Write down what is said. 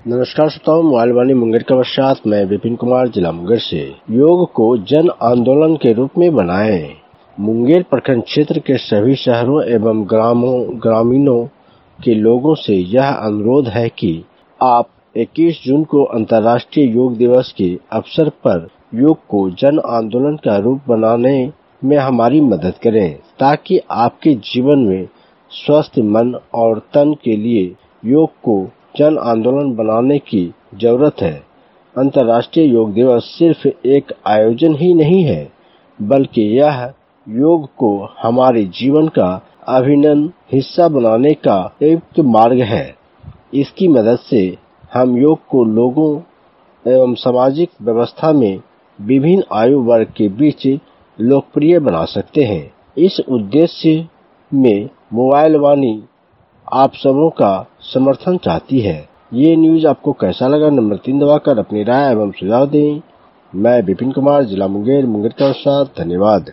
नमस्कार श्रोताओं, मोबाइल वाणी मुंगेर के पश्चात मैं विपिन कुमार जिला मुंगेर से। योग को जन आंदोलन के रूप में बनाएं। मुंगेर प्रखंड क्षेत्र के सभी शहरों एवं ग्रामीणों के लोगों से यह अनुरोध है कि आप 21 जून को अंतर्राष्ट्रीय योग दिवस के अवसर पर योग को जन आंदोलन का रूप बनाने में हमारी मदद करें, ताकि आपके जीवन में स्वस्थ मन और तन के लिए योग को जन आंदोलन बनाने की जरूरत है। अंतर्राष्ट्रीय योग दिवस सिर्फ एक आयोजन ही नहीं है, बल्कि यह योग को हमारे जीवन का अभिन्न हिस्सा बनाने का एक मार्ग है। इसकी मदद से हम योग को लोगों एवं सामाजिक व्यवस्था में विभिन्न आयु वर्ग के बीच लोकप्रिय बना सकते हैं। इस उद्देश्य में मोबाइल वाणी आप सबों का समर्थन चाहती है। ये न्यूज आपको कैसा लगा, नंबर 3 दबाकर अपनी राय एवं सुझाव दें। मैं विपिन कुमार, जिला मुंगेर का साथ। धन्यवाद।